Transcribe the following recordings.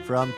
From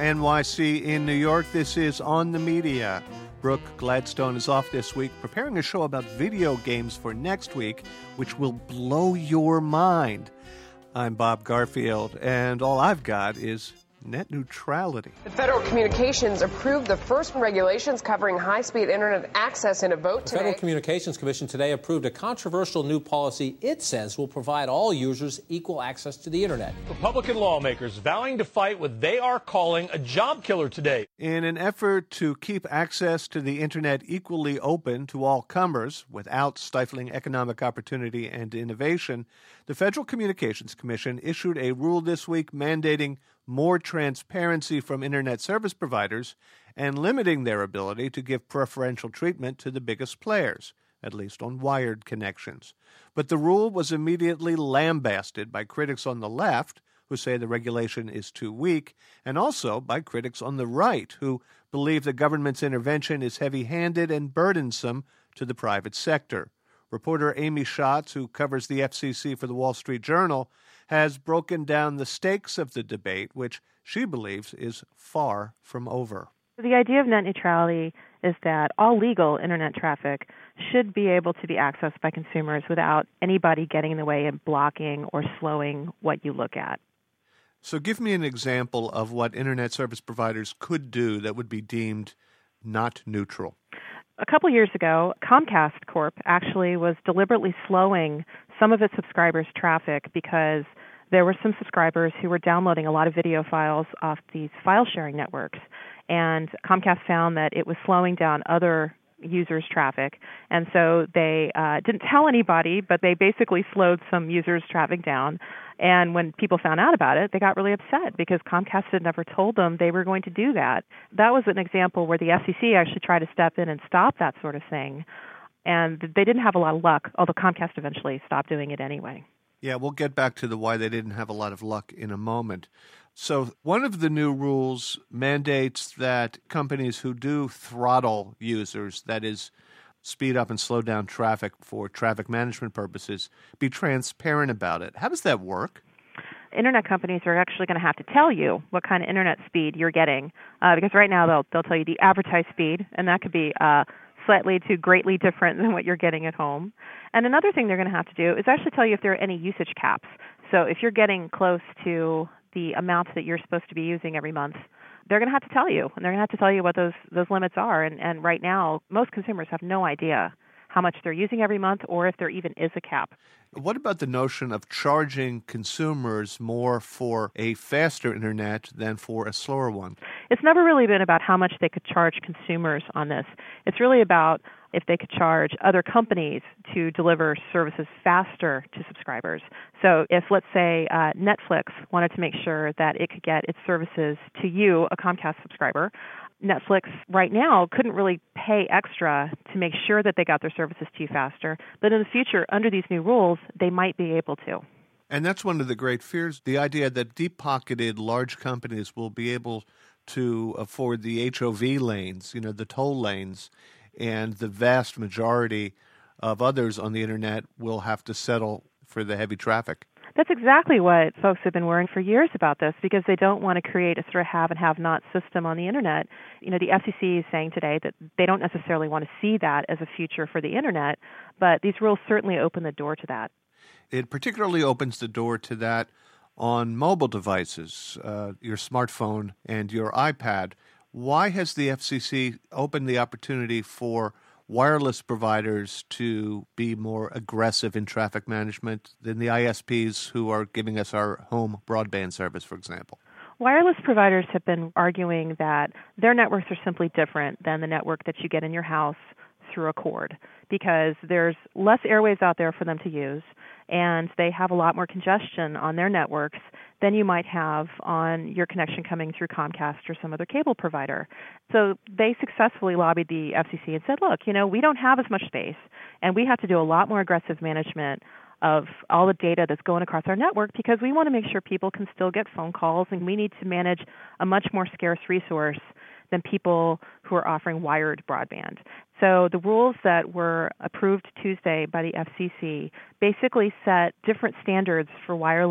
WNYC in New York, this is On the Media. Brooke Gladstone is off this week preparing a show about video games for next week, which will blow your mind. I'm Bob Garfield, and all I've got is net neutrality. The Federal Communications approved the first regulations covering high-speed internet access in a vote today. The Federal Communications Commission today approved a controversial new policy it says will provide all users equal access to the internet. Republican lawmakers vowing to fight what they are calling a job killer today. In an effort to keep access to the internet equally open to all comers without stifling economic opportunity and innovation, the Federal Communications Commission issued a rule this week mandating more transparency from internet service providers and limiting their ability to give preferential treatment to the biggest players, at least on wired connections. But the rule was immediately lambasted by critics on the left, who say the regulation is too weak, and also by critics on the right, who believe the government's intervention is heavy-handed and burdensome to the private sector. Reporter Amy Schatz, who covers the FCC for the Wall Street Journal, has broken down the stakes of the debate, which she believes is far from over. The idea of net neutrality is that all legal internet traffic should be able to be accessed by consumers without anybody getting in the way and blocking or slowing what you look at. So give me an example of what internet service providers could do that would be deemed not neutral. A couple years ago, Comcast Corp actually was deliberately slowing some of its subscribers' traffic because there were some subscribers who were downloading a lot of video files off these file-sharing networks. And Comcast found that it was slowing down other users' traffic. And so they didn't tell anybody, but they basically slowed some users' traffic down. And when people found out about it, they got really upset because Comcast had never told them they were going to do that. That was an example where the FCC actually tried to step in and stop that sort of thing. And they didn't have a lot of luck, although Comcast eventually stopped doing it anyway. Yeah, we'll get back to the why they didn't have a lot of luck in a moment. So one of the new rules mandates that companies who do throttle users, that is, speed up and slow down traffic for traffic management purposes, be transparent about it. How does that work? Internet companies are actually going to have to tell you what kind of internet speed you're getting, because right now they'll tell you the advertised speed, and that could be slightly to greatly different than what you're getting at home. And another thing they're going to have to do is actually tell you if there are any usage caps. So if you're getting close to the amounts that you're supposed to be using every month, they're going to have to tell you, and they're going to have to tell you what those limits are. And right now, most consumers have no idea how much they're using every month or if there even is a cap. What about the notion of charging consumers more for a faster internet than for a slower one? It's never really been about how much they could charge consumers on this. It's really about if they could charge other companies to deliver services faster to subscribers. So if, let's say, Netflix wanted to make sure that it could get its services to you, a Comcast subscriber, Netflix right now couldn't really pay extra to make sure that they got their services to you faster. But in the future, under these new rules, they might be able to. And that's one of the great fears, the idea that deep-pocketed large companies will be able to afford the HOV lanes, the toll lanes, and the vast majority of others on the internet will have to settle for the heavy traffic. That's exactly what folks have been worrying for years about this, because they don't want to create a sort of have and have-not system on the internet. The FCC is saying today that they don't necessarily want to see that as a future for the internet, but these rules certainly open the door to that. It particularly opens the door to that on mobile devices, your smartphone and your iPad. Why has the FCC opened the opportunity for wireless providers to be more aggressive in traffic management than the ISPs who are giving us our home broadband service, for example? Wireless providers have been arguing that their networks are simply different than the network that you get in your house through a cord, because there's less airwaves out there for them to use, and they have a lot more congestion on their networks than you might have on your connection coming through Comcast or some other cable provider. So they successfully lobbied the FCC and said, look, we don't have as much space, and we have to do a lot more aggressive management of all the data that's going across our network, because we want to make sure people can still get phone calls, and we need to manage a much more scarce resource than people who are offering wired broadband. So the rules that were approved Tuesday by the FCC basically set different standards for wireless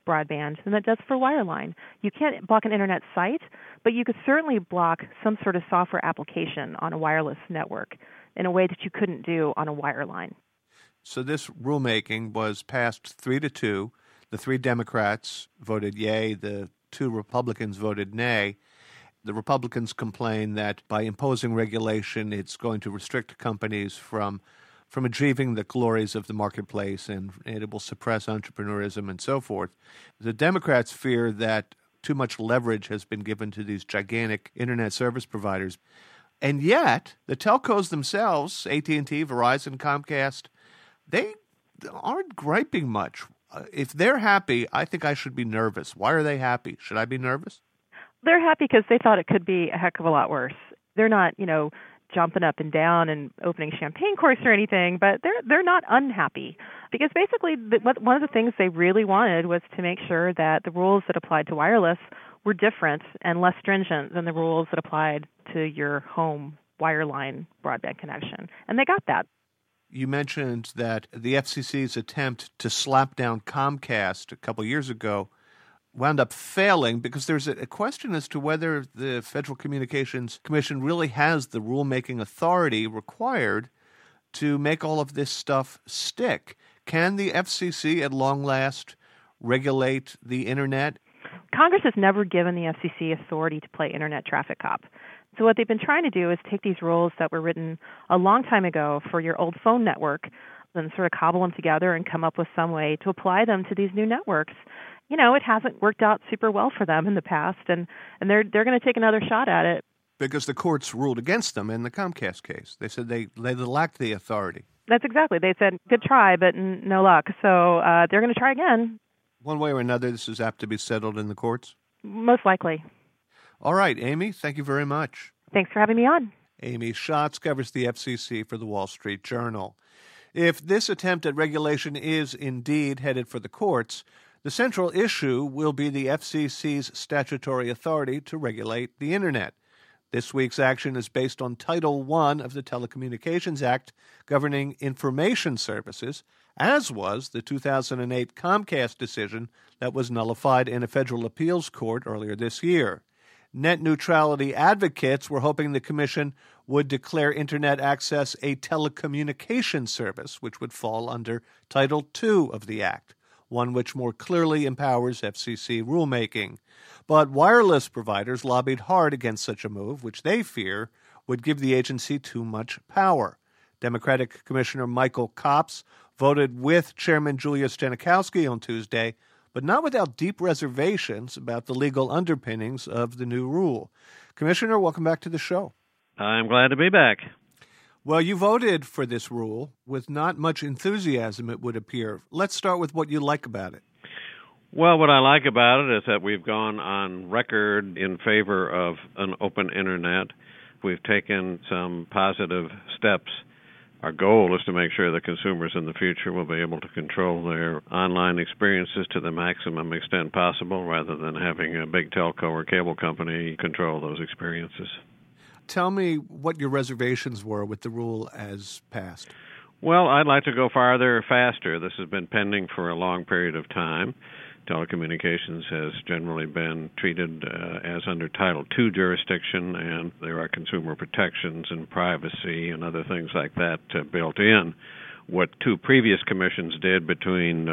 broadband than it does for wireline. You can't block an internet site, but you could certainly block some sort of software application on a wireless network in a way that you couldn't do on a wireline. So this rulemaking was passed 3-2. The 3 Democrats voted yay. The 2 Republicans voted nay. The Republicans complain that by imposing regulation, it's going to restrict companies from achieving the glories of the marketplace, and it will suppress entrepreneurism and so forth. The Democrats fear that too much leverage has been given to these gigantic internet service providers. And yet, the telcos themselves, AT&T, Verizon, Comcast, they aren't griping much. If they're happy, I think I should be nervous. Why are they happy? Should I be nervous? They're happy because they thought it could be a heck of a lot worse. They're not, jumping up and down and opening champagne corks or anything, but they're not unhappy because basically one of the things they really wanted was to make sure that the rules that applied to wireless were different and less stringent than the rules that applied to your home wireline broadband connection, and they got that. You mentioned that the FCC's attempt to slap down Comcast a couple years ago wound up failing because there's a question as to whether the Federal Communications Commission really has the rulemaking authority required to make all of this stuff stick. Can the FCC at long last regulate the Internet? Congress has never given the FCC authority to play Internet traffic cop. So what they've been trying to do is take these rules that were written a long time ago for your old phone network and sort of cobble them together and come up with some way to apply them to these new networks. It hasn't worked out super well for them in the past, and they're going to take another shot at it. Because the courts ruled against them in the Comcast case. They said they lacked the authority. That's exactly. They said, good try, but no luck. So they're going to try again. One way or another, this is apt to be settled in the courts? Most likely. All right, Amy, thank you very much. Thanks for having me on. Amy Schatz covers the FCC for the Wall Street Journal. If this attempt at regulation is indeed headed for the courts, the central issue will be the FCC's statutory authority to regulate the Internet. This week's action is based on Title I of the Telecommunications Act governing information services, as was the 2008 Comcast decision that was nullified in a federal appeals court earlier this year. Net neutrality advocates were hoping the Commission would declare Internet access a telecommunications service, which would fall under Title II of the Act, one which more clearly empowers FCC rulemaking. But wireless providers lobbied hard against such a move, which they fear would give the agency too much power. Democratic Commissioner Michael Copps voted with Chairman Julius Genachowski on Tuesday, but not without deep reservations about the legal underpinnings of the new rule. Commissioner, welcome back to the show. I'm glad to be back. Well, you voted for this rule with not much enthusiasm, it would appear. Let's start with what you like about it. Well, what I like about it is that we've gone on record in favor of an open Internet. We've taken some positive steps. Our goal is to make sure that consumers in the future will be able to control their online experiences to the maximum extent possible rather than having a big telco or cable company control those experiences. Tell me what your reservations were with the rule as passed. Well, I'd like to go farther, faster. This has been pending for a long period of time. Telecommunications has generally been treated as under Title II jurisdiction, and there are consumer protections and privacy and other things like that built in. What 2 previous commissions did between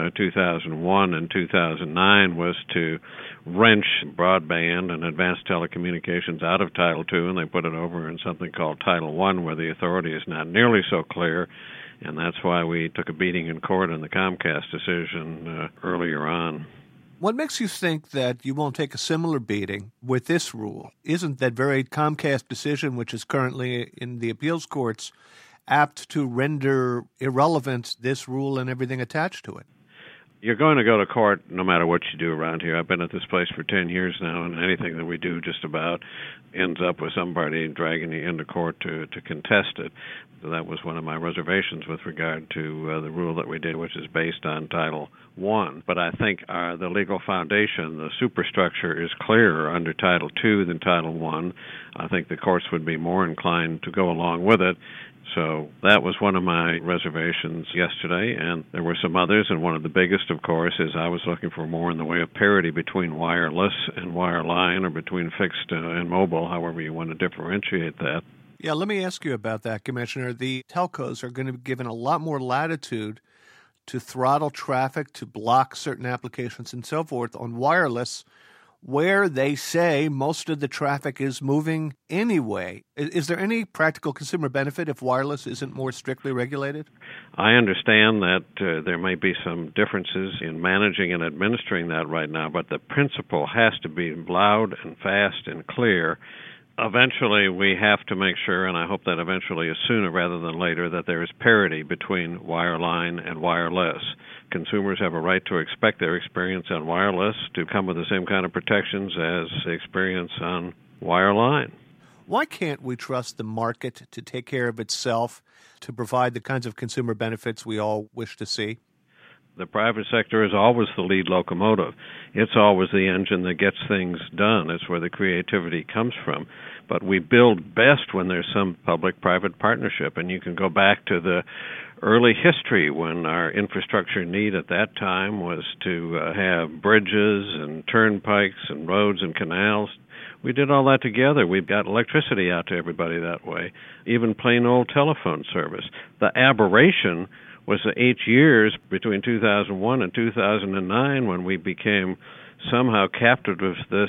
2001 and 2009 was to wrench broadband and advanced telecommunications out of Title II, and they put it over in something called Title I, where the authority is not nearly so clear, and that's why we took a beating in court in the Comcast decision earlier on. What makes you think that you won't take a similar beating with this rule? Isn't that very Comcast decision, which is currently in the appeals courts, apt to render irrelevant this rule and everything attached to it? You're going to go to court no matter what you do around here. I've been at this place for 10 years now, and anything that we do just about ends up with somebody dragging you into court to contest it. So that was one of my reservations with regard to the rule that we did, which is based on Title I. But I think the legal foundation, the superstructure, is clearer under Title II than Title I. I think the courts would be more inclined to go along with it. So that was one of my reservations yesterday, and there were some others, and one of the biggest, of course, is I was looking for more in the way of parity between wireless and wireline, or between fixed and mobile, however you want to differentiate that. Yeah, let me ask you about that, Commissioner. The telcos are going to be given a lot more latitude to throttle traffic, to block certain applications and so forth on wireless, where they say most of the traffic is moving anyway. Is there any practical consumer benefit if wireless isn't more strictly regulated? I understand that there may be some differences in managing and administering that right now, but the principle has to be loud and fast and clear. Eventually, we have to make sure, and I hope that eventually is sooner rather than later, that there is parity between wireline and wireless. Consumers have a right to expect their experience on wireless to come with the same kind of protections as the experience on wireline. Why can't we trust the market to take care of itself, to provide the kinds of consumer benefits we all wish to see? The private sector is always the lead locomotive. It's always the engine that gets things done. It's where the creativity comes from. But we build best when there's some public-private partnership, and you can go back to the early history when our infrastructure need at that time was to have bridges and turnpikes and roads and canals. We did all that together. We've got electricity out to everybody that way, even plain old telephone service. The aberration was the 8 years between 2001 and 2009 when we became somehow captive of this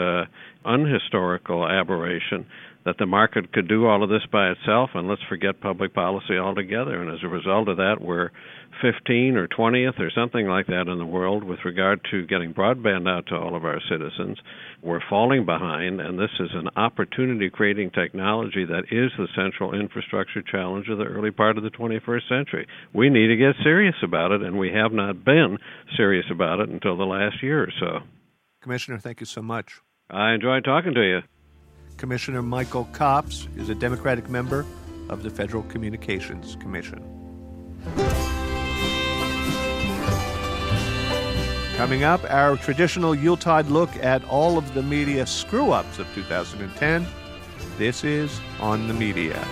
unhistorical aberration that the market could do all of this by itself, and let's forget public policy altogether. And as a result of that, we're 15th or 20th or something like that in the world with regard to getting broadband out to all of our citizens. We're falling behind, and this is an opportunity-creating technology that is the central infrastructure challenge of the early part of the 21st century. We need to get serious about it, and we have not been serious about it until the last year or so. Commissioner, thank you so much. I enjoyed talking to you. Commissioner Michael Copps is a Democratic member of the Federal Communications Commission. Coming up, our traditional Yuletide look at all of the media screw-ups of 2010. This is On the Media.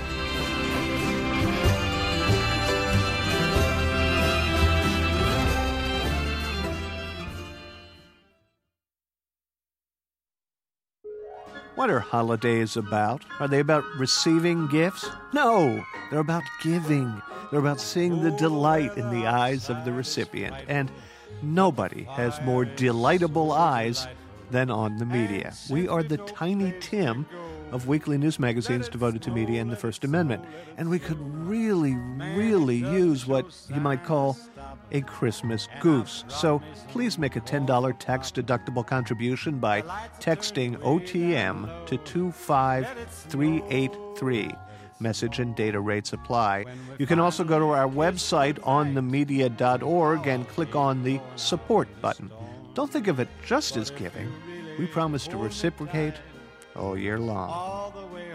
What are holidays about? Are they about receiving gifts? No, they're about giving. They're about seeing the delight in the eyes of the recipient. And nobody has more delightable eyes than On the Media. We are the Tiny Tim of weekly news magazines devoted to media and the First Amendment. And we could really use what you might call a Christmas goose. So please make a $10 tax-deductible contribution by texting OTM to 25383. Message and data rates apply. You can also go to our website, onthemedia.org, and click on the support button. Don't think of it just as giving. We promise to reciprocate all year long.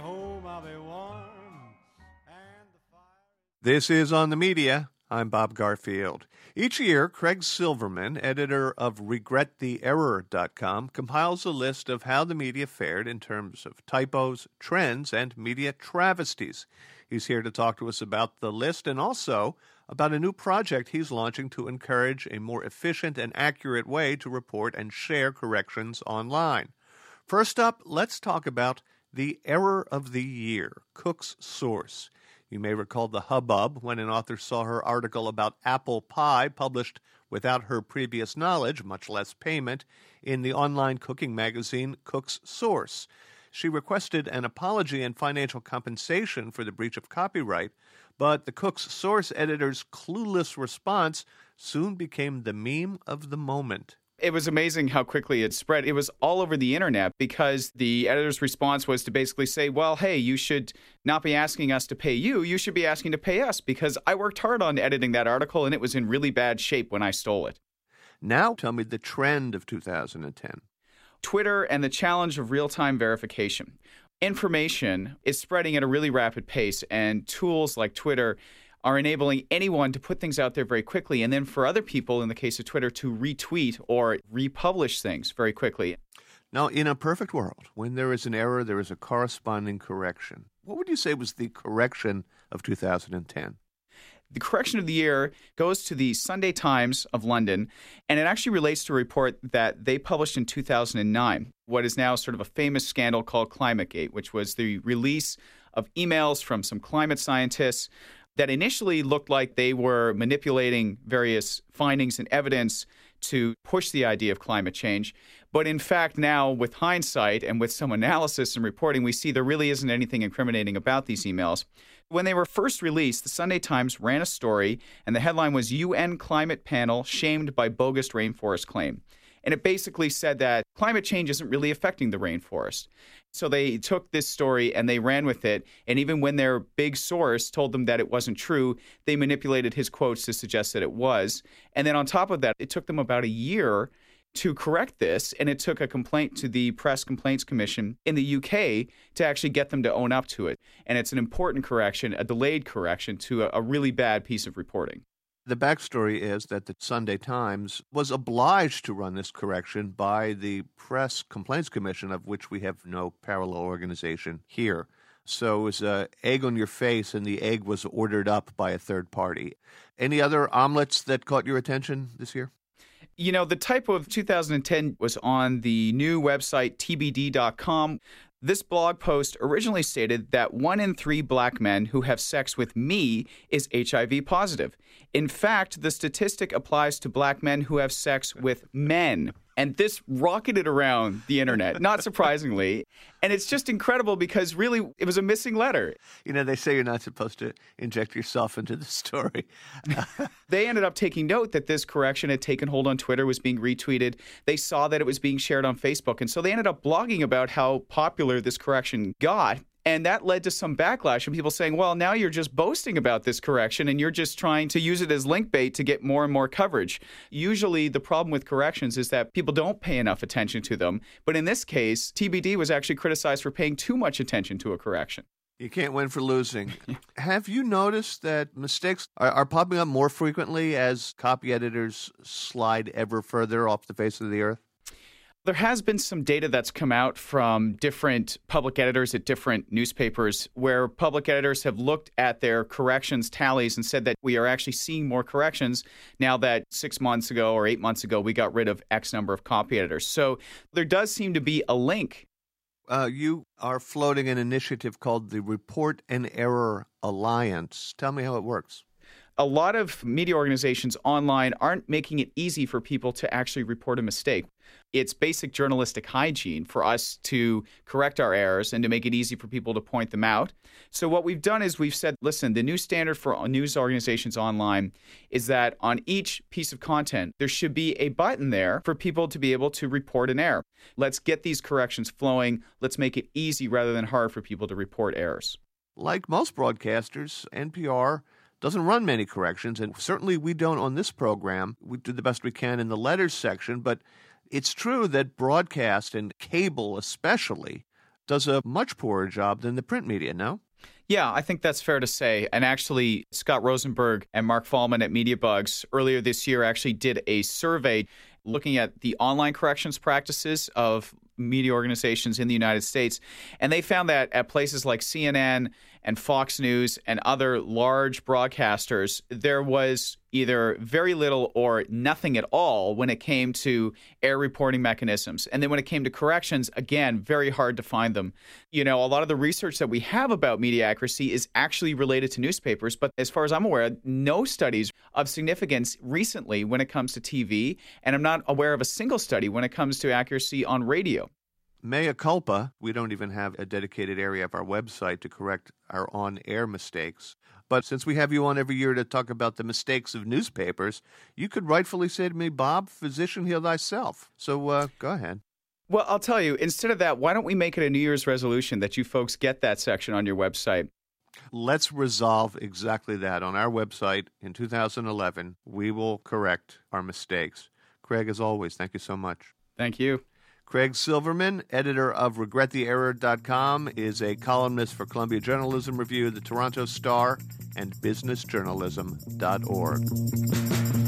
This is On the Media. I'm Bob Garfield. Each year, Craig Silverman, editor of RegretTheError.com, compiles a list of how the media fared in terms of typos, trends, and media travesties. He's here to talk to us about the list and also about a new project he's launching to encourage a more efficient and accurate way to report and share corrections online. First up, let's talk about the Error of the Year, Cook's Source. You may recall the hubbub when an author saw her article about apple pie published without her previous knowledge, much less payment, in the online cooking magazine Cook's Source. She requested an apology and financial compensation for the breach of copyright, but the Cook's Source editor's clueless response soon became the meme of the moment. It was amazing how quickly it spread. It was all over the internet because the editor's response was to basically say, well, hey, you should not be asking us to pay you. You should be asking to pay us because I worked hard on editing that article and it was in really bad shape when I stole it. Now tell me the trend of 2010. Twitter and the challenge of real-time verification. Information is spreading at a really rapid pace, and tools like Twitter are enabling anyone to put things out there very quickly, and then for other people, in the case of Twitter, to retweet or republish things very quickly. Now, in a perfect world, when there is an error, there is a corresponding correction. What would you say was the correction of 2010? The correction of the year goes to the Sunday Times of London, and it actually relates to a report that they published in 2009, what is now sort of a famous scandal called ClimateGate, which was the release of emails from some climate scientists that initially looked like they were manipulating various findings and evidence to push the idea of climate change. But in fact, now with hindsight and with some analysis and reporting, we see there really isn't anything incriminating about these emails. When they were first released, the Sunday Times ran a story, and the headline was UN Climate Panel Shamed by Bogus Rainforest Claim. And it basically said that climate change isn't really affecting the rainforest. So they took this story and they ran with it. And even when their big source told them that it wasn't true, they manipulated his quotes to suggest that it was. And then on top of that, it took them about a year to correct this, and it took a complaint to the Press Complaints Commission in the UK to actually get them to own up to it. And it's an important correction, a delayed correction to a really bad piece of reporting. The backstory is that the Sunday Times was obliged to run this correction by the Press Complaints Commission, of which we have no parallel organization here. So it was an egg on your face, and the egg was ordered up by a third party. Any other omelets that caught your attention this year? You know, the typo of 2010 was on the new website, tbd.com. This blog post originally stated that 1 in 3 black men who have sex with me is HIV positive. In fact, the statistic applies to black men who have sex with men. And this rocketed around the internet, not surprisingly. And it's just incredible because really it was a missing letter. You know, they say you're not supposed to inject yourself into the story. They ended up taking note that this correction had taken hold on Twitter, was being retweeted. They saw that it was being shared on Facebook. And so they ended up blogging about how popular this correction got. And that led to some backlash and people saying, well, now you're just boasting about this correction and you're just trying to use it as link bait to get more and more coverage. Usually the problem with corrections is that people don't pay enough attention to them. But in this case, TBD was actually criticized for paying too much attention to a correction. You can't win for losing. Have you noticed that mistakes are popping up more frequently as copy editors slide ever further off the face of the earth? There has been some data that's come out from different public editors at different newspapers where public editors have looked at their corrections tallies and said that we are actually seeing more corrections now that 6 months ago or 8 months ago we got rid of X number of copy editors. So there does seem to be a link. You are floating an initiative called the Report and Error Alliance. Tell me how it works. A lot of media organizations online aren't making it easy for people to actually report a mistake. It's basic journalistic hygiene for us to correct our errors and to make it easy for people to point them out. So what we've done is we've said, listen, the new standard for news organizations online is that on each piece of content, there should be a button there for people to be able to report an error. Let's get these corrections flowing. Let's make it easy rather than hard for people to report errors. Like most broadcasters, NPR doesn't run many corrections, and certainly we don't on this program. We do the best we can in the letters section, but it's true that broadcast and cable especially does a much poorer job than the print media, no? Yeah, I think that's fair to say. And actually, Scott Rosenberg and Mark Fallman at MediaBugs earlier this year actually did a survey looking at the online corrections practices of media organizations in the United States. And they found that at places like CNN and Fox News and other large broadcasters, there was either very little or nothing at all when it came to error reporting mechanisms. And then when it came to corrections, again, very hard to find them. You know, a lot of the research that we have about media accuracy is actually related to newspapers. But as far as I'm aware, no studies of significance recently when it comes to TV. And I'm not aware of a single study when it comes to accuracy on radio. Mea culpa, we don't even have a dedicated area of our website to correct our on-air mistakes. But since we have you on every year to talk about the mistakes of newspapers, you could rightfully say to me, Bob, physician, heal thyself. So go ahead. Well, I'll tell you, instead of that, why don't we make it a New Year's resolution that you folks get that section on your website? Let's resolve exactly that. On our website in 2011, we will correct our mistakes. Craig, as always, thank you so much. Thank you. Craig Silverman, editor of RegretTheError.com, is a columnist for Columbia Journalism Review, the Toronto Star, and BusinessJournalism.org.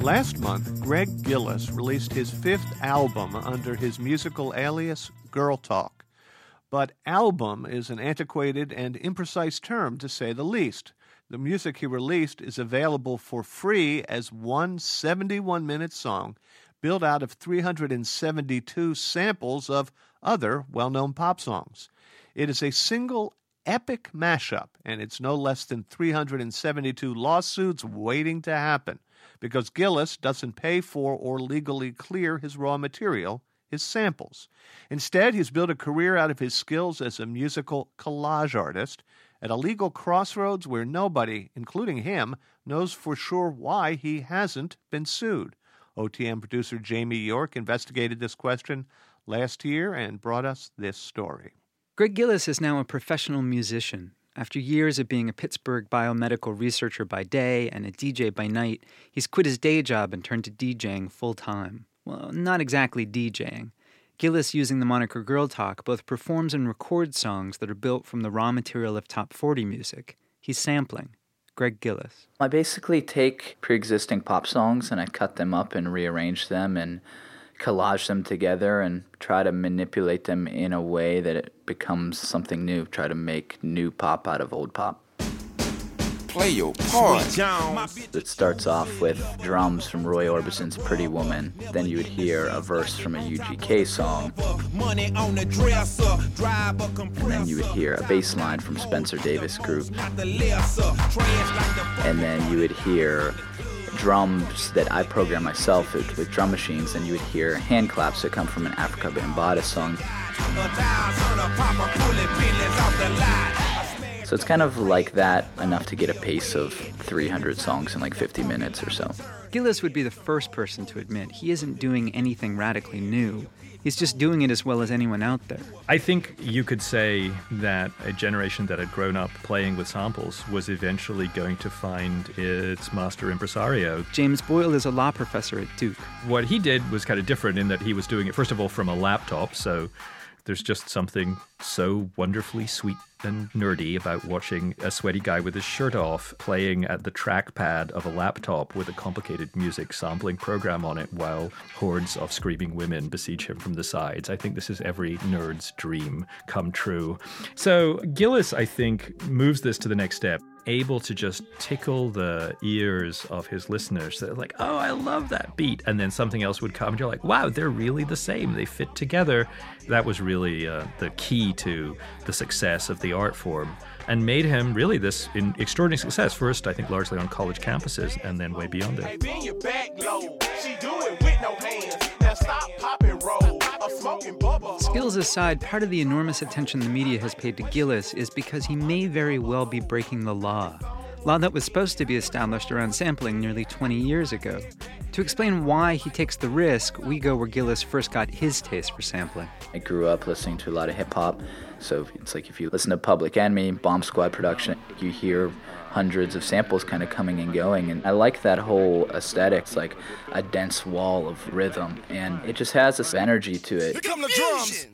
Last month, Greg Gillis released his 5th album under his musical alias Girl Talk. But album is an antiquated and imprecise term, to say the least. The music he released is available for free as one 71-minute song built out of 372 samples of other well-known pop songs. It is a single epic mashup, and it's no less than 372 lawsuits waiting to happen because Gillis doesn't pay for or legally clear his raw material, his samples. Instead, he's built a career out of his skills as a musical collage artist at a legal crossroads where nobody, including him, knows for sure why he hasn't been sued. OTM producer Jamie York investigated this question last year and brought us this story. Greg Gillis is now a professional musician. After years of being a Pittsburgh biomedical researcher by day and a DJ by night, he's quit his day job and turned to DJing full-time. Well, not exactly DJing. Gillis, using the moniker Girl Talk, both performs and records songs that are built from the raw material of top 40 music. He's sampling. Greg Gillis. I basically take pre-existing pop songs and I cut them up and rearrange them and collage them together and try to manipulate them in a way that it becomes something new. Try to make new pop out of old pop. Play your part. It starts off with drums from Roy Orbison's Pretty Woman. Then you would hear a verse from a UGK song. And then you would hear a bass line from Spencer Davis Group. And then you would hear drums that I program myself with drum machines, and you would hear hand claps that come from an Africa Bambaataa song. So it's kind of like that, enough to get a pace of 300 songs in like 50 minutes or so. Gillis would be the first person to admit he isn't doing anything radically new. He's just doing it as well as anyone out there. I think you could say that a generation that had grown up playing with samples was eventually going to find its master impresario. James Boyle is a law professor at Duke. What he did was kind of different in that he was doing it, first of all, from a laptop, so there's just something so wonderfully sweet and nerdy about watching a sweaty guy with his shirt off playing at the trackpad of a laptop with a complicated music sampling program on it while hordes of screaming women besiege him from the sides. I think this is every nerd's dream come true. So Gillis, I think, moves this to the next step, able to just tickle the ears of his listeners. They're like, oh, I love that beat. And then something else would come and you're like, wow, they're really the same. They fit together. That was really the key to the success of the art form and made him really this extraordinary success. First, I think, largely on college campuses and then way beyond it. Skills aside, part of the enormous attention the media has paid to Gillis is because he may very well be breaking the law that was supposed to be established around sampling nearly 20 years ago. To explain why he takes the risk, we go where Gillis first got his taste for sampling. I grew up listening to a lot of hip-hop, so it's like if you listen to Public Enemy, Bomb Squad production, you hear hundreds of samples kind of coming and going, and I like that whole aesthetic. It's like a dense wall of rhythm, and it just has this energy to it. Here come the drums.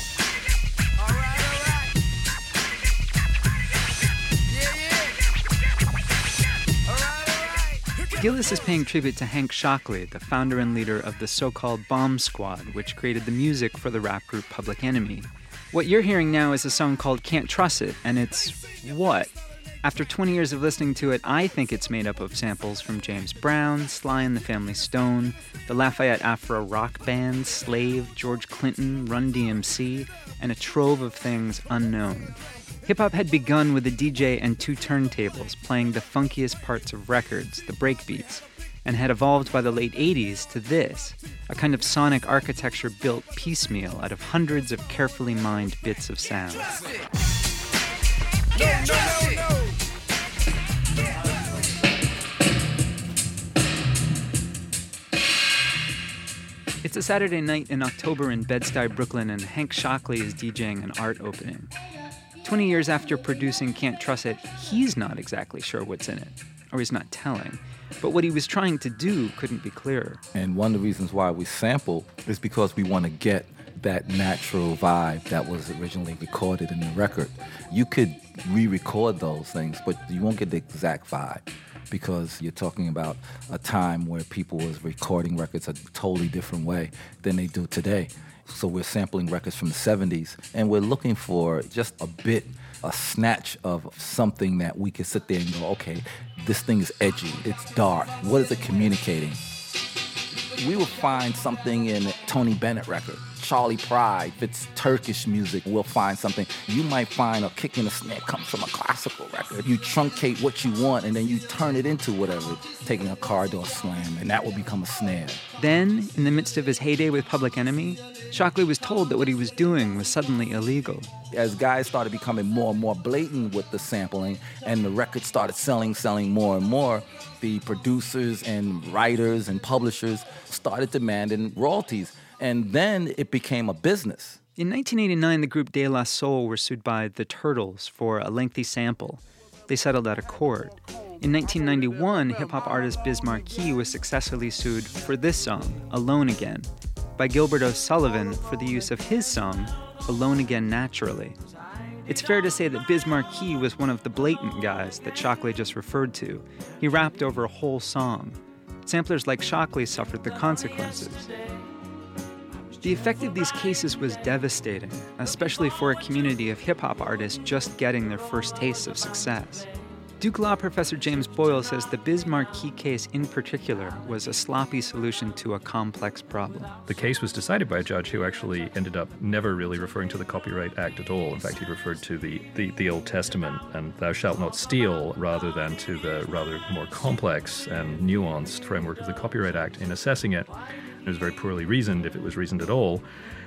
Gillis is paying tribute to Hank Shocklee, the founder and leader of the so-called Bomb Squad, which created the music for the rap group Public Enemy. What you're hearing now is a song called Can't Trust It, and it's what? After 20 years of listening to it, I think it's made up of samples from James Brown, Sly and the Family Stone, the Lafayette Afro Rock Band, Slave, George Clinton, Run DMC, and a trove of things unknown. Hip-hop had begun with a DJ and two turntables playing the funkiest parts of records, the breakbeats, and had evolved by the late 80s to this, a kind of sonic architecture built piecemeal out of hundreds of carefully mined bits of sound. It's a Saturday night in October in Bed-Stuy, Brooklyn, and Hank Shocklee is DJing an art opening. 20 years after producing Can't Trust It, he's not exactly sure what's in it, or he's not telling. But what he was trying to do couldn't be clearer. And one of the reasons why we sample is because we want to get that natural vibe that was originally recorded in the record. You could re-record those things, but you won't get the exact vibe. because you're talking about a time where people was recording records a totally different way than they do today. So we're sampling records from the 70s, and we're looking for just a snatch of something that we can sit there and go, okay, this thing is edgy, it's dark, what is it communicating? We will find something in a Tony Bennett record, Charlie Pride, if it's Turkish music, we'll find something. You might find a kick and a snare comes from a classical record. You truncate what you want and then you turn it into whatever, taking a car door slam, and that will become a snare. Then, in the midst of his heyday with Public Enemy, Shockley was told that what he was doing was suddenly illegal. As guys started becoming more and more blatant with the sampling and the records started selling more and more, the producers and writers and publishers started demanding royalties. And then it became a business. In 1989, the group De La Soul were sued by the Turtles for a lengthy sample. They settled out of court. In 1991, hip-hop artist Biz Markie was successfully sued for this song, Alone Again, by Gilbert O'Sullivan for the use of his song, Alone Again Naturally. It's fair to say that Biz Markie was one of the blatant guys that Shockley just referred to. He rapped over a whole song. Samplers like Shockley suffered the consequences. The effect of these cases was devastating, especially for a community of hip-hop artists just getting their first tastes of success. Duke Law professor James Boyle says the Biz Markie case in particular was a sloppy solution to a complex problem. The case was decided by a judge who actually ended up never really referring to the Copyright Act at all. In fact, he referred to the Old Testament and thou shalt not steal rather than to the rather more complex and nuanced framework of the Copyright Act in assessing it. It was very poorly reasoned, if it was reasoned at all.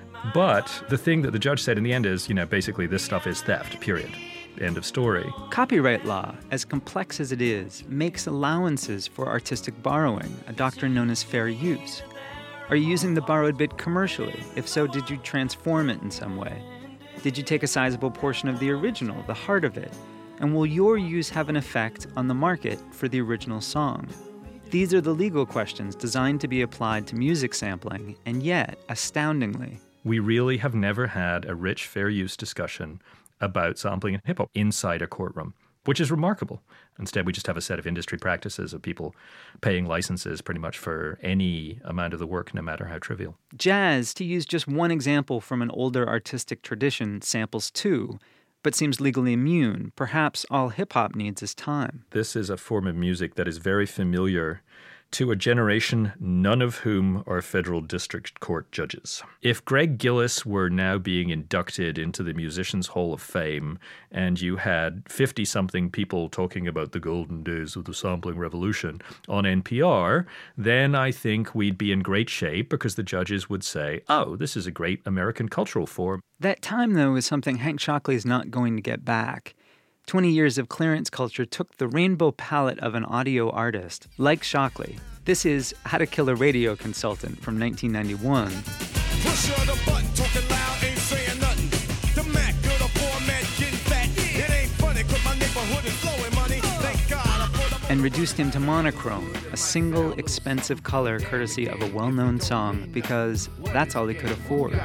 But the thing that the judge said in the end is, basically this stuff is theft, period. End of story. Copyright law, as complex as it is, makes allowances for artistic borrowing, a doctrine known as fair use. Are you using the borrowed bit commercially? If so, did you transform it in some way? Did you take a sizable portion of the original, the heart of it? And will your use have an effect on the market for the original song? These are the legal questions designed to be applied to music sampling, and yet, astoundingly, we really have never had a rich fair use discussion about sampling in hip-hop inside a courtroom, which is remarkable. Instead, we just have a set of industry practices of people paying licenses pretty much for any amount of the work, no matter how trivial. Jazz, to use just one example from an older artistic tradition, samples too, but seems legally immune. Perhaps all hip-hop needs is time. This is a form of music that is very familiar to a generation, none of whom are federal district court judges. If Greg Gillis were now being inducted into the Musicians Hall of Fame and you had 50-something people talking about the golden days of the sampling revolution on NPR, then I think we'd be in great shape because the judges would say, oh, this is a great American cultural form. That time, though, is something Hank Shockley is not going to get back. 20 years of clearance culture took the rainbow palette of an audio artist, like Shockley. This is How to Kill a Radio Consultant from 1991. Push the button, talking loud, ain't saying nothing. The Mac, good a format, getting fat. It ain't funny, cause my neighborhood is flowing money. Thank God. And reduced him to monochrome, a single expensive color courtesy of a well-known song, because that's all he could afford.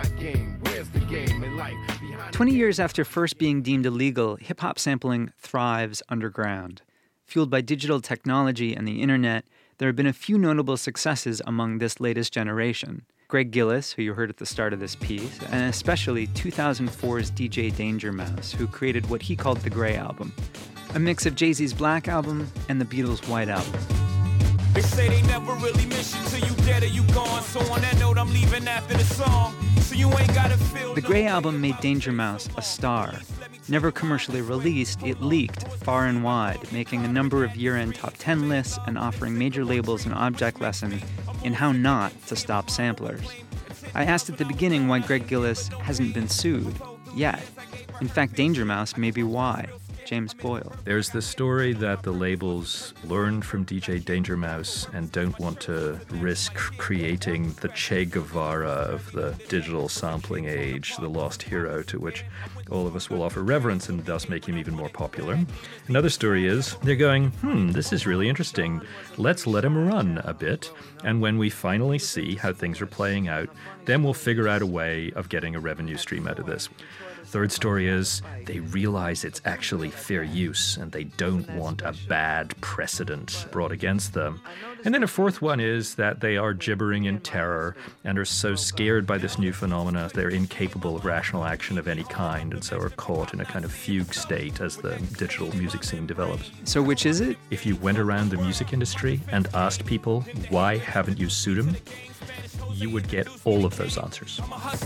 20 years after first being deemed illegal, hip-hop sampling thrives underground. Fueled by digital technology and the internet, there have been a few notable successes among this latest generation. Greg Gillis, who you heard at the start of this piece, and especially 2004's DJ Danger Mouse, who created what he called the Grey Album, a mix of Jay-Z's Black Album and the Beatles' White Album. They say they never really miss you till you dead or you gone. So on that note, I'm leaving after the song. So you ain't gotta feel. The Grey Album made Danger Mouse a star. Never commercially released, it leaked far and wide, making a number of year-end top 10 lists and offering major labels an object lesson in how not to stop samplers. I asked at the beginning why Greg Gillis hasn't been sued yet. In fact, Danger Mouse may be why. James Boyle. There's the story that the labels learned from DJ Danger Mouse and don't want to risk creating the Che Guevara of the digital sampling age, the lost hero to which all of us will offer reverence and thus make him even more popular. Another story is they're going, this is really interesting. Let's let him run a bit. And when we finally see how things are playing out, then we'll figure out a way of getting a revenue stream out of this. Third story is they realize it's actually fair use and they don't want a bad precedent brought against them. And then a fourth one is that they are gibbering in terror and are so scared by this new phenomena they're incapable of rational action of any kind and so are caught in a kind of fugue state as the digital music scene develops. So which is it? If you went around the music industry and asked people, why haven't you sued them? You would get all of those answers.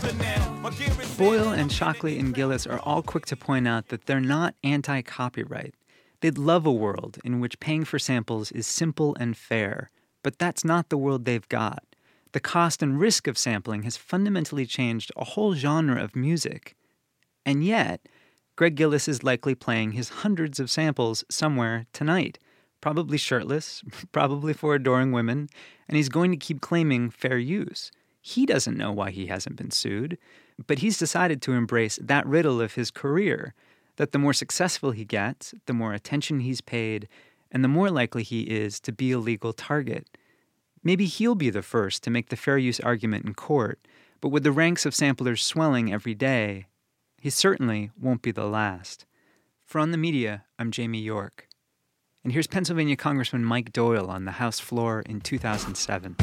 Boyle and Shockley and Gillis are all quick to point out that they're not anti-copyright. They'd love a world in which paying for samples is simple and fair, but that's not the world they've got. The cost and risk of sampling has fundamentally changed a whole genre of music. And yet, Greg Gillis is likely playing his hundreds of samples somewhere tonight. Probably shirtless, probably for adoring women, and he's going to keep claiming fair use. He doesn't know why he hasn't been sued, but he's decided to embrace that riddle of his career, that the more successful he gets, the more attention he's paid, and the more likely he is to be a legal target. Maybe he'll be the first to make the fair use argument in court, but with the ranks of samplers swelling every day, he certainly won't be the last. For On the Media, I'm Jamie York. And here's Pennsylvania Congressman Mike Doyle on the House floor in 2007.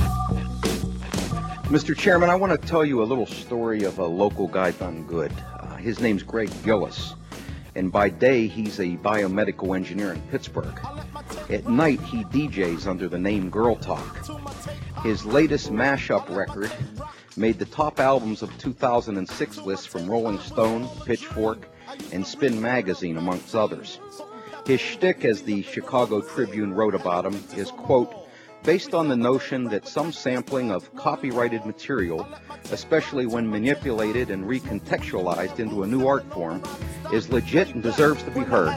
Mr. Chairman, I want to tell you a little story of a local guy done good. His name's Greg Gillis, and by day he's a biomedical engineer in Pittsburgh. At night he DJs under the name Girl Talk. His latest mashup record made the top albums of 2006 lists from Rolling Stone, Pitchfork, and Spin Magazine, amongst others. His shtick, as the Chicago Tribune wrote about him, is, quote, based on the notion that some sampling of copyrighted material, especially when manipulated and recontextualized into a new art form, is legit and deserves to be heard.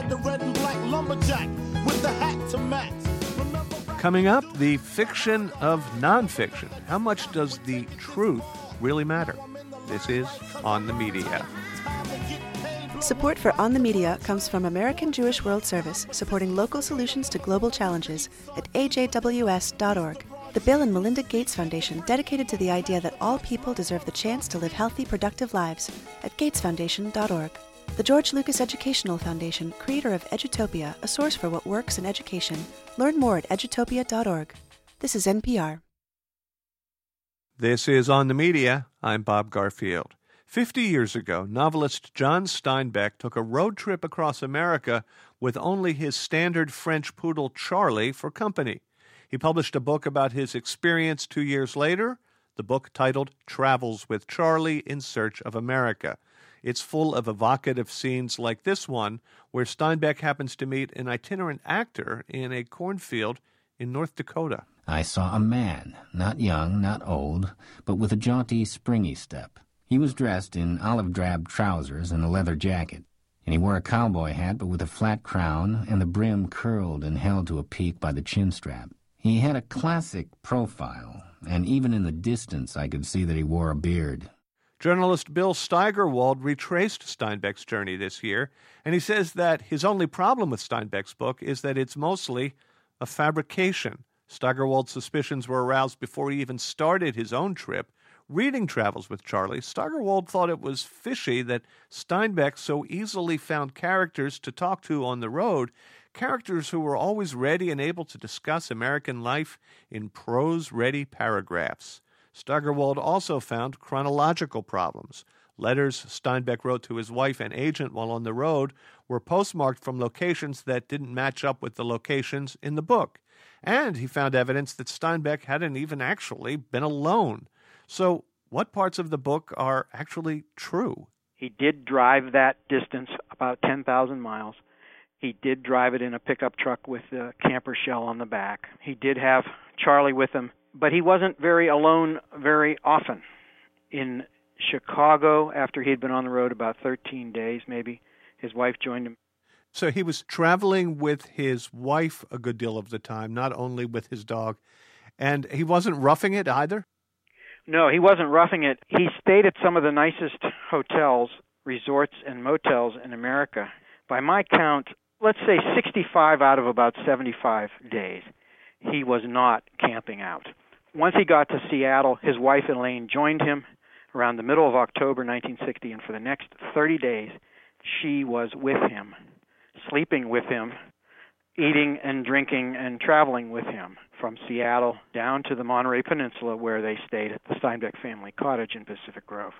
Coming up, the fiction of nonfiction. How much does the truth really matter? This is On the Media. Support for On the Media comes from American Jewish World Service, supporting local solutions to global challenges at ajws.org. The Bill and Melinda Gates Foundation, dedicated to the idea that all people deserve the chance to live healthy, productive lives at gatesfoundation.org. The George Lucas Educational Foundation, creator of Edutopia, a source for what works in education. Learn more at edutopia.org. This is NPR. This is On the Media. I'm Bob Garfield. 50 years ago, novelist John Steinbeck took a road trip across America with only his standard French poodle Charlie for company. He published a book about his experience 2 years later, the book titled Travels with Charlie in Search of America. It's full of evocative scenes like this one, where Steinbeck happens to meet an itinerant actor in a cornfield in North Dakota. I saw a man, not young, not old, but with a jaunty, springy step. He was dressed in olive-drab trousers and a leather jacket, and he wore a cowboy hat but with a flat crown and the brim curled and held to a peak by the chin strap. He had a classic profile, and even in the distance I could see that he wore a beard. Journalist Bill Steigerwald retraced Steinbeck's journey this year, and he says that his only problem with Steinbeck's book is that it's mostly a fabrication. Steigerwald's suspicions were aroused before he even started his own trip. Reading Travels with Charlie, Steigerwald thought it was fishy that Steinbeck so easily found characters to talk to on the road, characters who were always ready and able to discuss American life in prose-ready paragraphs. Steigerwald also found chronological problems. Letters Steinbeck wrote to his wife and agent while on the road were postmarked from locations that didn't match up with the locations in the book. And he found evidence that Steinbeck hadn't even actually been alone. So what parts of the book are actually true? He did drive that distance, about 10,000 miles. He did drive it in a pickup truck with a camper shell on the back. He did have Charlie with him, but he wasn't very alone very often. In Chicago, after he'd been on the road about 13 days maybe, his wife joined him. So he was traveling with his wife a good deal of the time, not only with his dog. And he wasn't roughing it either? No, he wasn't roughing it. He stayed at some of the nicest hotels, resorts, and motels in America. By my count, let's say 65 out of about 75 days, he was not camping out. Once he got to Seattle, his wife Elaine joined him. around the middle of October 1960, and for the next 30 days, she was with him, sleeping with him, eating and drinking and traveling with him from Seattle down to the Monterey Peninsula, where they stayed at the Steinbeck family cottage in Pacific Grove.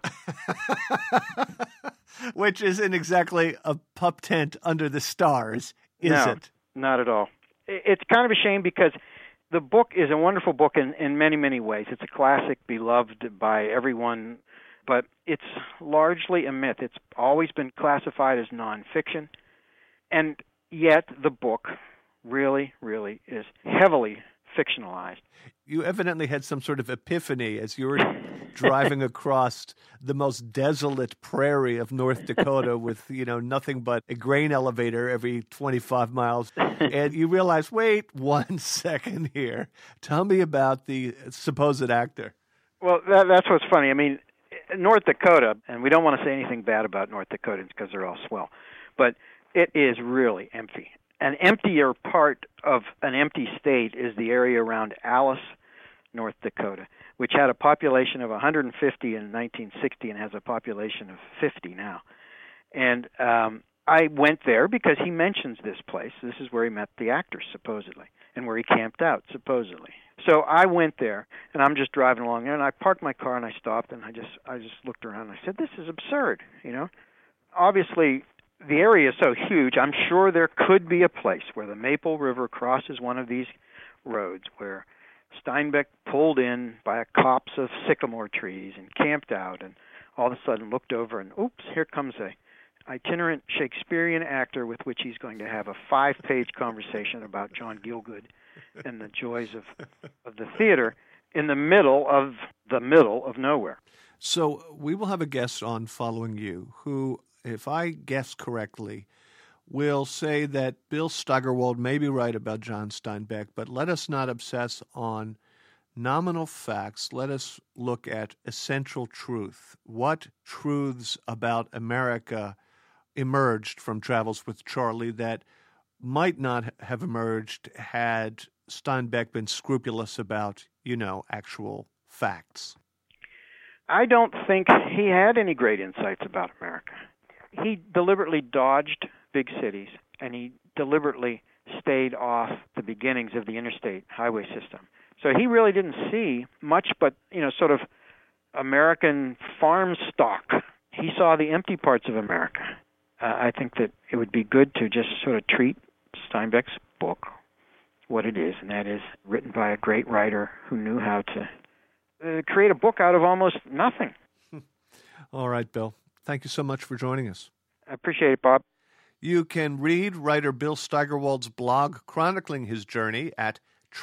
Which isn't exactly a pup tent under the stars, is it? Not at all. It's kind of a shame because the book is a wonderful book in many, many ways. It's a classic, beloved by everyone, but it's largely a myth. It's always been classified as nonfiction, and yet the book really, really is heavily fictionalized. You evidently had some sort of epiphany as you were driving across the most desolate prairie of North Dakota with, nothing but a grain elevator every 25 miles. And you realized, wait 1 second here. Tell me about the supposed actor. Well, that's what's funny. I mean, North Dakota, and we don't want to say anything bad about North Dakotans because they're all swell, but it is really empty. An emptier part of an empty state is the area around Alice, North Dakota, which had a population of 150 in 1960 and has a population of 50 now. And I went there because he mentions this place. This is where he met the actors, supposedly, and where he camped out, supposedly. So I went there, and I'm just driving along there, and I parked my car, and I stopped, and I just looked around, and I said, this is absurd, Obviously, the area is so huge, I'm sure there could be a place where the Maple River crosses one of these roads where Steinbeck pulled in by a copse of sycamore trees and camped out and all of a sudden looked over and, oops, here comes a itinerant Shakespearean actor with which he's going to have a 5-page conversation about John Gielgud and the joys of the theater in the middle of nowhere. So we will have a guest on following you who, if I guess correctly, will say that Bill Steigerwald may be right about John Steinbeck, but let us not obsess on nominal facts. Let us look at essential truth. What truths about America emerged from Travels with Charlie that might not have emerged had Steinbeck been scrupulous about, actual facts? I don't think he had any great insights about America. He deliberately dodged big cities, and he deliberately stayed off the beginnings of the interstate highway system. So he really didn't see much but, sort of American farm stock. He saw the empty parts of America. I think that it would be good to just sort of treat Steinbeck's book what it is, and that is written by a great writer who knew how to create a book out of almost nothing. All right, Bill. Thank you so much for joining us. I appreciate it, Bob. You can read writer Bill Steigerwald's blog chronicling his journey at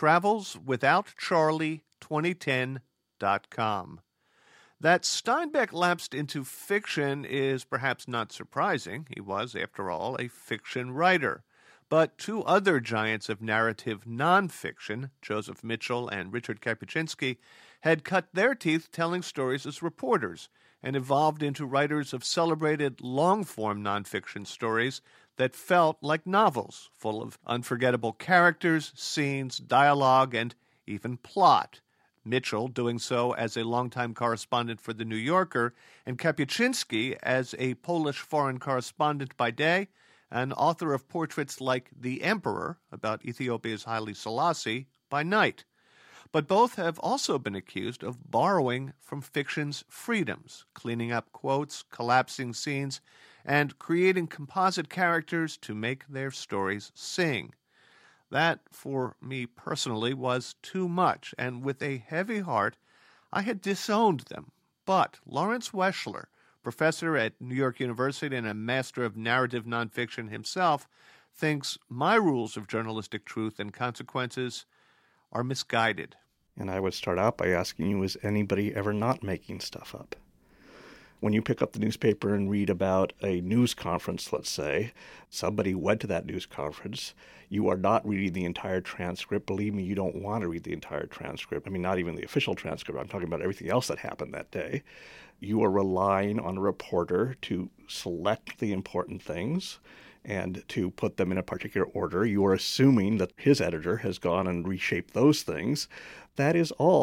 travelswithoutcharlie2010.com. That Steinbeck lapsed into fiction is perhaps not surprising. He was, after all, a fiction writer. But two other giants of narrative nonfiction, Joseph Mitchell and Richard Kapuscinski, had cut their teeth telling stories as reporters and evolved into writers of celebrated long-form nonfiction stories that felt like novels, full of unforgettable characters, scenes, dialogue, and even plot. Mitchell doing so as a longtime correspondent for The New Yorker, and Kapuscinski as a Polish foreign correspondent by day, and author of portraits like The Emperor, about Ethiopia's Haile Selassie, by night. But both have also been accused of borrowing from fiction's freedoms, cleaning up quotes, collapsing scenes, and creating composite characters to make their stories sing. That, for me personally, was too much, and with a heavy heart, I had disowned them. But Lawrence Weschler, professor at New York University and a master of narrative nonfiction himself, thinks my rules of journalistic truth and consequences are misguided. And I would start out by asking you, is anybody ever not making stuff up? When you pick up the newspaper and read about a news conference, let's say, somebody went to that news conference, you are not reading the entire transcript. Believe me, you don't want to read the entire transcript. I mean, not even the official transcript. I'm talking about everything else that happened that day. You are relying on a reporter to select the important things and to put them in a particular order. You are assuming that his editor has gone and reshaped those things. That is all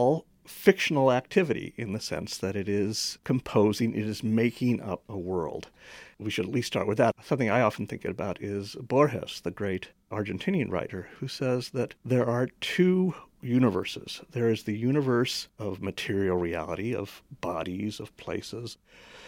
fictional activity in the sense that it is composing, it is making up a world. We should at least start with that. Something I often think about is Borges, the great Argentinian writer, who says that there are two universes. There is the universe of material reality, of bodies, of places,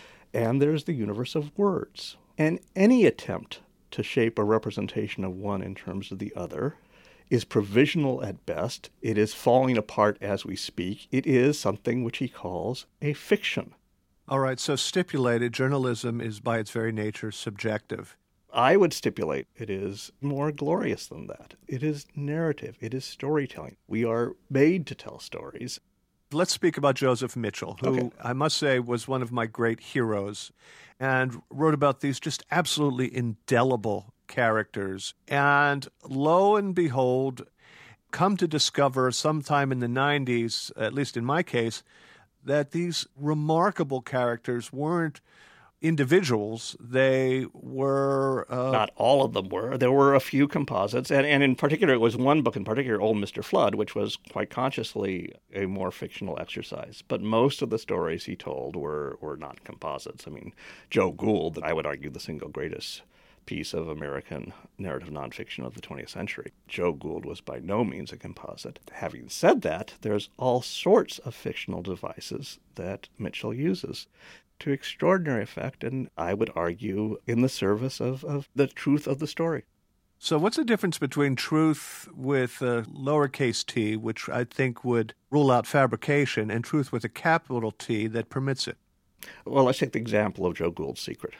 and there's the universe of words. And any attempt to shape a representation of one in terms of the other is provisional at best. It is falling apart as we speak. It is something which he calls a fiction. All right, so stipulated, journalism is by its very nature subjective. I would stipulate it is more glorious than that. It is narrative. It is storytelling. We are made to tell stories. Let's speak about Joseph Mitchell, who I must say was one of my great heroes and wrote about these just absolutely indelible characters. And lo and behold, come to discover sometime in the 90s, at least in my case, that these remarkable characters weren't individuals. They were... Not all of them were. There were a few composites, and in particular, it was one book in particular, Old Mr. Flood, which was quite consciously a more fictional exercise. But most of the stories he told were not composites. I mean, Joe Gould, I would argue the single greatest piece of American narrative nonfiction of the 20th century. Joe Gould was by no means a composite. Having said that, there's all sorts of fictional devices that Mitchell uses to extraordinary effect, and I would argue in the service of the truth of the story. So what's the difference between truth with a lowercase t, which I think would rule out fabrication, and truth with a capital T that permits it? Well, let's take the example of Joe Gould's Secret.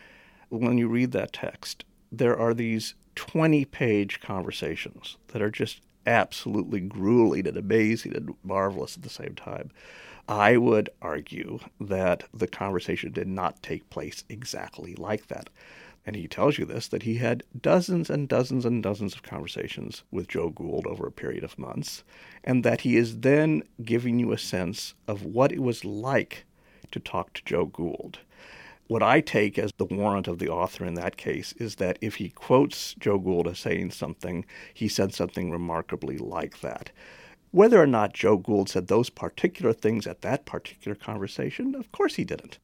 When you read that text, there are these 20-page conversations that are just absolutely grueling and amazing and marvelous at the same time. I would argue that the conversation did not take place exactly like that. And he tells you this, that he had dozens and dozens and dozens of conversations with Joe Gould over a period of months, and that he is then giving you a sense of what it was like to talk to Joe Gould. What I take as the warrant of the author in that case is that if he quotes Joe Gould as saying something, he said something remarkably like that. Whether or not Joe Gould said those particular things at that particular conversation, of course he didn't.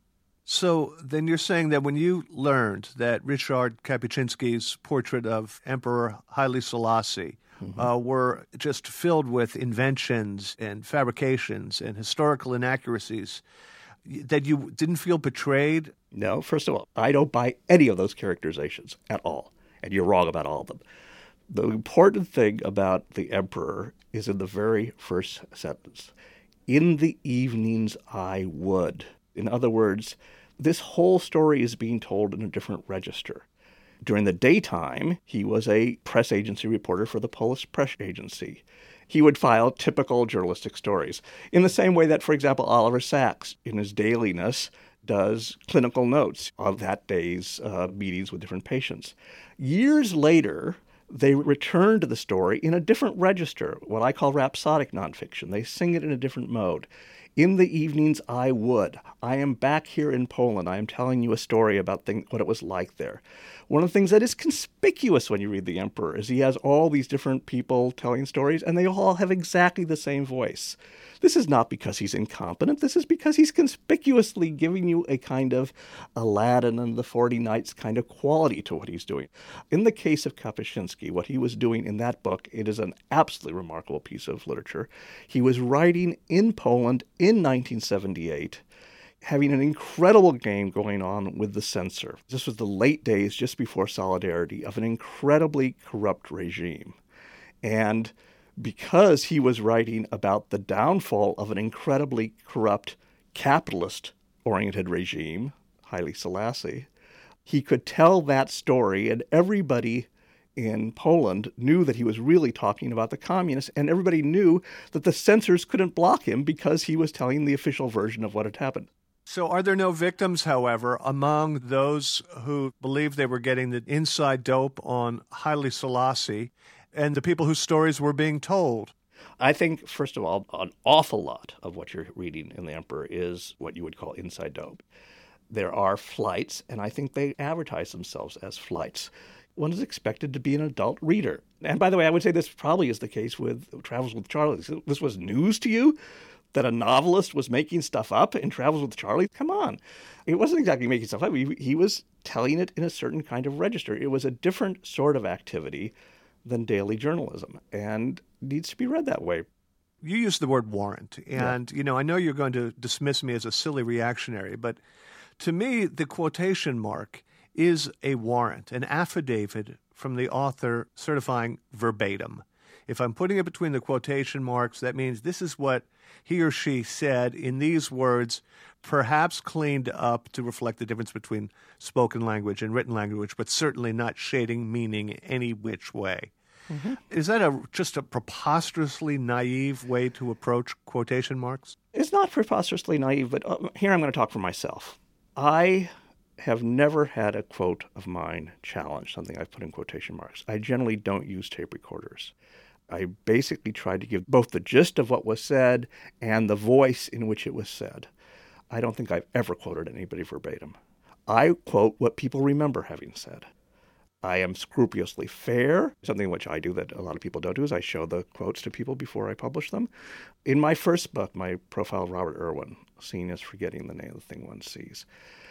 So then you're saying that when you learned that Ryszard Kapuscinski's portrait of Emperor Haile Selassie were just filled with inventions and fabrications and historical inaccuracies, that you didn't feel betrayed? No, first of all, I don't buy any of those characterizations at all, and you're wrong about all of them. The important thing about the emperor is in the very first sentence. In the evenings I would. In other words, this whole story is being told in a different register. During the daytime, he was a press agency reporter for the Polish press agency. He would file typical journalistic stories, in the same way that, for example, Oliver Sacks, in his dailiness, does clinical notes of that day's meetings with different patients. Years later, they return to the story in a different register, what I call rhapsodic nonfiction. They sing it in a different mode. In the evenings, I would. I am back here in Poland. I am telling you a story about what it was like there. One of the things that is conspicuous when you read The Emperor is he has all these different people telling stories, and they all have exactly the same voice. This is not because he's incompetent. This is because he's conspicuously giving you a kind of Aladdin and the 40 Nights kind of quality to what he's doing. In the case of Kapuscinski, what he was doing in that book, it is an absolutely remarkable piece of literature. He was writing in Poland in 1978, having an incredible game going on with the censor. This was the late days just before Solidarity of an incredibly corrupt regime. And because he was writing about the downfall of an incredibly corrupt capitalist-oriented regime, Haile Selassie, he could tell that story, and everybody in Poland knew that he was really talking about the communists, and everybody knew that the censors couldn't block him because he was telling the official version of what had happened. So are there no victims, however, among those who believed they were getting the inside dope on Haile Selassie and the people whose stories were being told? I think, first of all, an awful lot of what you're reading in The Emperor is what you would call inside dope. There are flights, and I think they advertise themselves as flights. One is expected to be an adult reader. And by the way, I would say this probably is the case with Travels with Charlie. This was news to you. that a novelist was making stuff up in Travels with Charlie? Come on. It wasn't exactly making stuff up. He was telling it in a certain kind of register. It was a different sort of activity than daily journalism and needs to be read that way. You used the word warrant, and, I know you're going to dismiss me as a silly reactionary, but to me, the quotation mark is a warrant, an affidavit from the author certifying verbatim. If I'm putting it between the quotation marks, that means this is what he or she said in these words, perhaps cleaned up to reflect the difference between spoken language and written language, but certainly not shading meaning any which way. Mm-hmm. Is that just a preposterously naive way to approach quotation marks? It's not preposterously naive, but here I'm going to talk for myself. I have never had a quote of mine challenge something I've put in quotation marks. I generally don't use tape recorders. I basically tried to give both the gist of what was said and the voice in which it was said. I don't think I've ever quoted anybody verbatim. I quote what people remember having said. I am scrupulously fair. Something which I do that a lot of people don't do is I show the quotes to people before I publish them. In my first book, my profile of Robert Irwin, Seeing is Forgetting the Name of the Thing One Sees,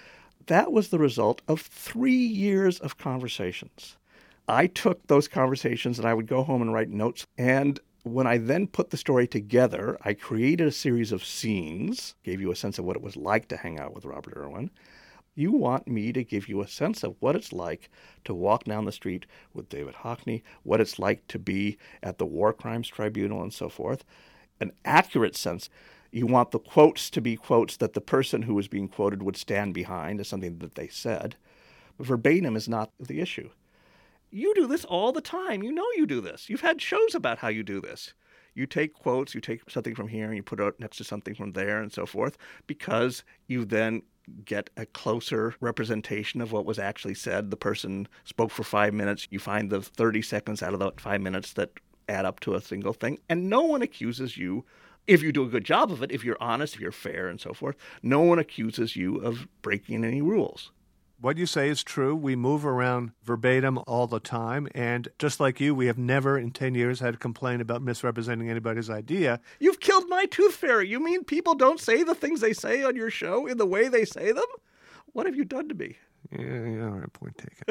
that was the result of 3 years of conversations. I took those conversations and I would go home and write notes. And when I then put the story together, I created a series of scenes, gave you a sense of what it was like to hang out with Robert Irwin. You want me to give you a sense of what it's like to walk down the street with David Hockney, what it's like to be at the War Crimes Tribunal and so forth. An accurate sense. You want the quotes to be quotes that the person who was being quoted would stand behind as something that they said. Verbatim is not the issue. You do this all the time. You know you do this. You've had shows about how you do this. You take quotes, you take something from here and you put it next to something from there and so forth, because you then get a closer representation of what was actually said. The person spoke for 5 minutes. You find the 30 seconds out of the 5 minutes that add up to a single thing. And no one accuses you, if you do a good job of it, if you're honest, if you're fair and so forth, no one accuses you of breaking any rules. What you say is true. We move around verbatim all the time. And just like you, we have never in 10 years had a complaint about misrepresenting anybody's idea. You've killed my tooth fairy. You mean people don't say the things they say on your show in the way they say them? What have you done to me? Yeah, all right, point taken.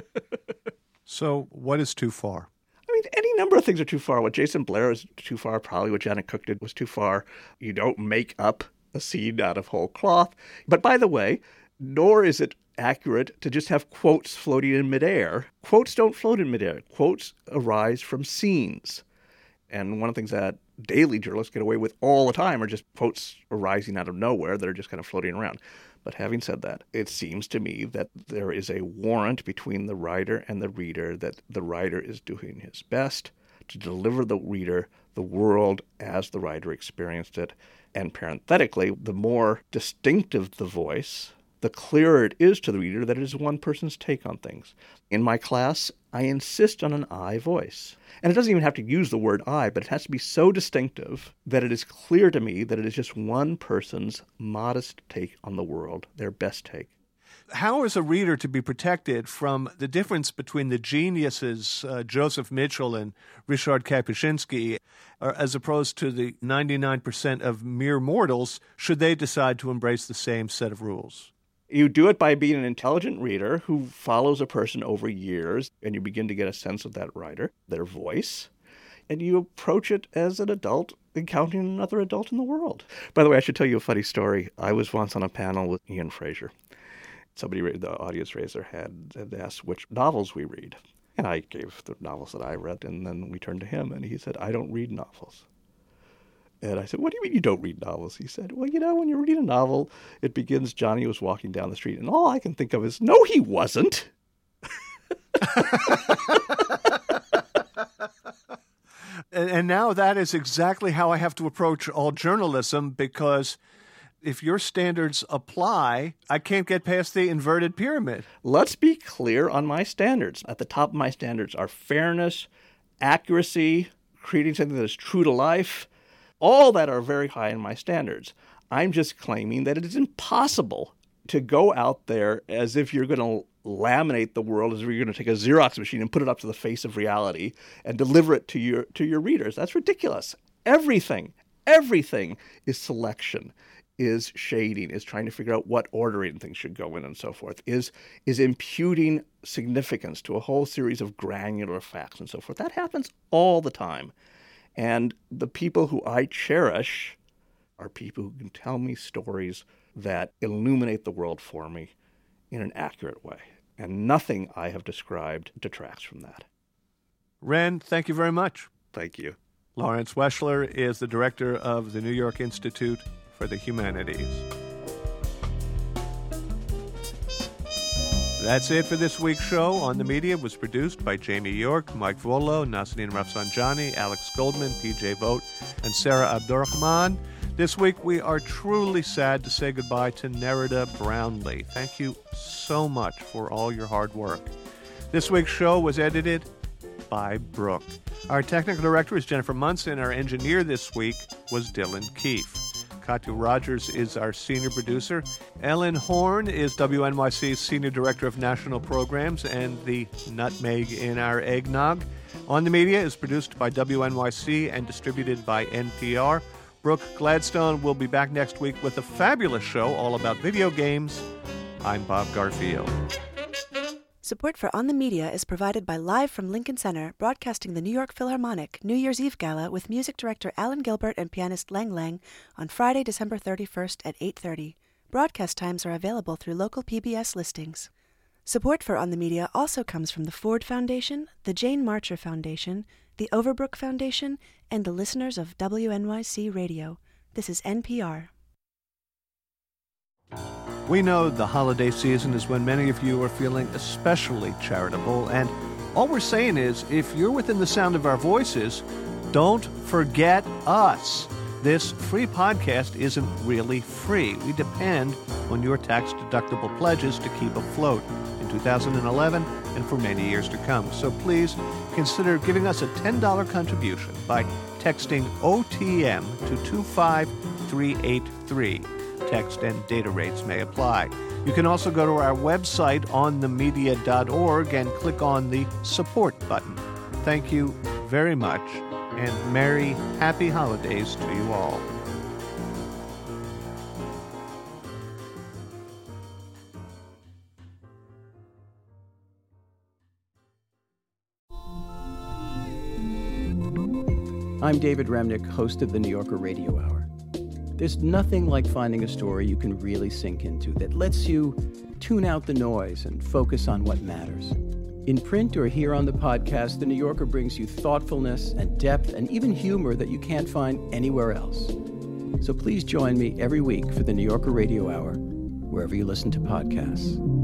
So what is too far? I mean, any number of things are too far. What Jason Blair is too far. Probably what Janet Cook did was too far. You don't make up a scene out of whole cloth. But by the way, nor is it accurate to just have quotes floating in midair. Quotes don't float in midair. Quotes arise from scenes. And one of the things that daily journalists get away with all the time are just quotes arising out of nowhere that are just kind of floating around. But having said that, it seems to me that there is a warrant between the writer and the reader, that the writer is doing his best to deliver the reader the world as the writer experienced it. And parenthetically, the more distinctive the voice, the clearer it is to the reader that it is one person's take on things. In my class, I insist on an I voice. And it doesn't even have to use the word I, but it has to be so distinctive that it is clear to me that it is just one person's modest take on the world, their best take. How is a reader to be protected from the difference between the geniuses, Joseph Mitchell and Ryszard Kapuscinski, as opposed to the 99% of mere mortals, should they decide to embrace the same set of rules? You do it by being an intelligent reader who follows a person over years, and you begin to get a sense of that writer, their voice, and you approach it as an adult encountering another adult in the world. By the way, I should tell you a funny story. I was once on a panel with Ian Fraser. Somebody, the audience raised their hand and asked which novels we read. And I gave the novels that I read, and then we turned to him, and he said, I don't read novels. And I said, what do you mean you don't read novels? He said, well, when you're reading a novel, it begins, Johnny was walking down the street, and all I can think of is, no, he wasn't. And now that is exactly how I have to approach all journalism, because if your standards apply, I can't get past the inverted pyramid. Let's be clear on my standards. At the top of my standards are fairness, accuracy, creating something that is true to life. All that are very high in my standards. I'm just claiming that it is impossible to go out there as if you're going to laminate the world, as if you're going to take a Xerox machine and put it up to the face of reality and deliver it to your readers. That's ridiculous. Everything everything is selection, is shading, is trying to figure out what ordering things should go in and so forth, is imputing significance to a whole series of granular facts and so forth. That happens all the time. And the people who I cherish are people who can tell me stories that illuminate the world for me in an accurate way. And nothing I have described detracts from that. Ren, thank you very much. Thank you. Lawrence Weschler is the director of the New York Institute for the Humanities. That's it for this week's show. On the Media was produced by Jamie York, Mike Volo, Nazanin Rafsanjani, Alex Goldman, PJ Vogt, and Sarah Abdurrahman. This week we are truly sad to say goodbye to Nerida Brownlee. Thank you so much for all your hard work. This week's show was edited by Brooke. Our technical director is Jennifer Munson. Our engineer this week was Dylan Keefe. Katya Rogers is our senior producer. Ellen Horn is WNYC's senior director of national programs and the nutmeg in our eggnog. On the Media is produced by WNYC and distributed by NPR. Brooke Gladstone will be back next week with a fabulous show all about video games. I'm Bob Garfield. Support for On the Media is provided by Live from Lincoln Center, broadcasting the New York Philharmonic New Year's Eve Gala with music director Alan Gilbert and pianist Lang Lang on Friday, December 31st at 8:30. Broadcast times are available through local PBS listings. Support for On the Media also comes from the Ford Foundation, the Jane Marcher Foundation, the Overbrook Foundation, and the listeners of WNYC Radio. This is NPR. We know the holiday season is when many of you are feeling especially charitable, and all we're saying is, if you're within the sound of our voices, don't forget us. This free podcast isn't really free. We depend on your tax-deductible pledges to keep afloat in 2011 and for many years to come. So please consider giving us a $10 contribution by texting OTM to 25383. Text and data rates may apply. You can also go to our website, onthemedia.org, and click on the support button. Thank you very much, and merry, happy holidays to you all. I'm David Remnick, host of the New Yorker Radio Hour. There's nothing like finding a story you can really sink into that lets you tune out the noise and focus on what matters. In print or here on the podcast, The New Yorker brings you thoughtfulness and depth and even humor that you can't find anywhere else. So please join me every week for the New Yorker Radio Hour, wherever you listen to podcasts.